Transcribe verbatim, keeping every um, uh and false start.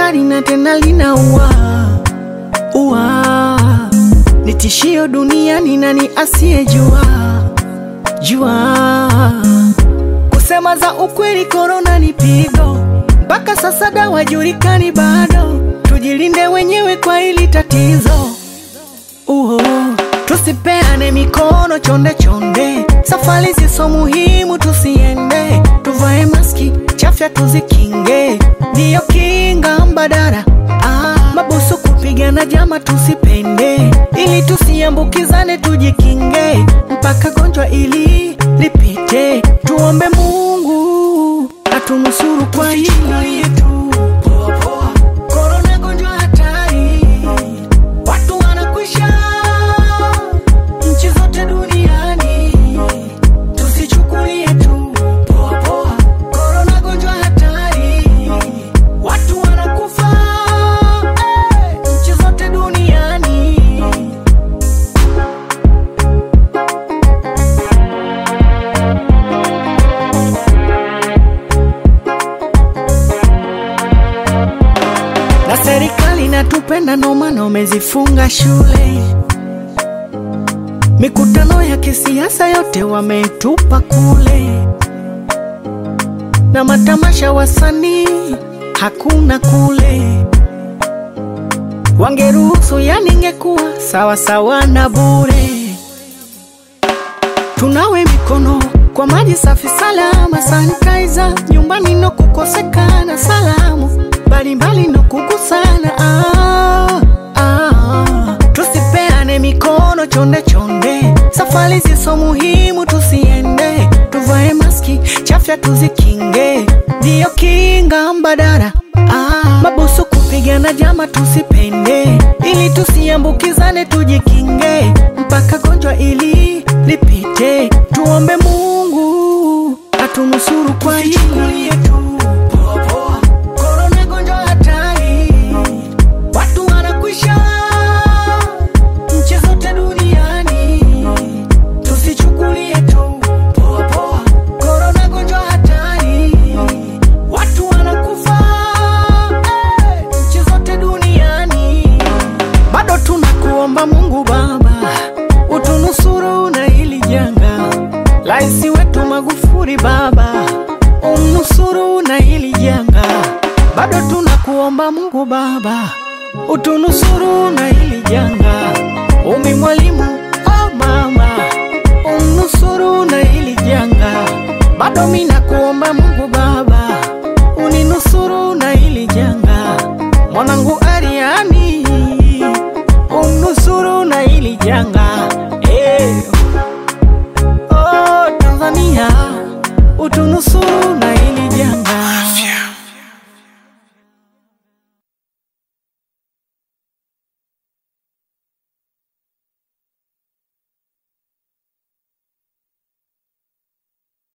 hatari na tena linaua. Ua ni tishio duniani, nani asiyejua? Jua kusema za ukweli, corona ni pigo. Mpaka sasa dawa julikani bado. Tujilinde wenyewe kwa hili tatizo. Uho, tusipeane mikono chonde chonde. Safari ziso muhimu tusiende. Tuvae maski, chafya tuzikinge. Ndiyo kinga mbadala. Ah, mabusu kupigana jama tusipende. Ili tusiambukizane tujikinge. Mpaka gonjwa ili lipite. Tuombe Mungu atunusuru kwa hili yetu. Corona gonjwa hatari. Watu wanakwisha nchi zote duniani. Tusichukulie tu poa poa. Corona gonjwa hatari. Watu wanakufa eh, nchi zote duniani. Na serikali inatupenda ndo maana wamezifunga shule. Mikutano ya kisiasa yote wametupa kule. Na matamasha wasanii hakuna kule. Wangeruhusu yani ingekuwa sawa sawa na bure. Tunawe mikono kwa maji safi salama, sanitizer nyumbani no kukosekana, salamu mbali mbali no kugusana. Ah, ah. Tusipeane mikono chonde chonde. Safari ziso muhimu tusiende. Tuvae maski, chafya tuzikinge. Ndiyo kinga mbadala. Ah, mabusu kupigana jama tusipende. Ili tusiambukizane tujikinge. Mpaka gonjwa ili lipite. Tuombe Mungu atunusuru kwa hili yetu. Poa poa. Corona gonjwa hatari. Watu wanakwisha nchi zote duniani. Tusichukulie tu poa poa. Corona gonjwa hatari. Watu wanakufa eh, nchi zote duniani. Bado tunakuomba Mungu Baba utunusuru na hili janga. Raisi wetu Magufuli Baba umnusuru na hili janga. Bado tunakuomba Mungu Baba utunusuru na hili janga. Umi Mwalimu oh mama umnusuru na hili janga. Bado mina kuomba Mungu Baba uninusuru na hili janga. Mwanangu Ariani umnusuru na hili janga. Eh, oh Tanzania utunusuru na hili janga.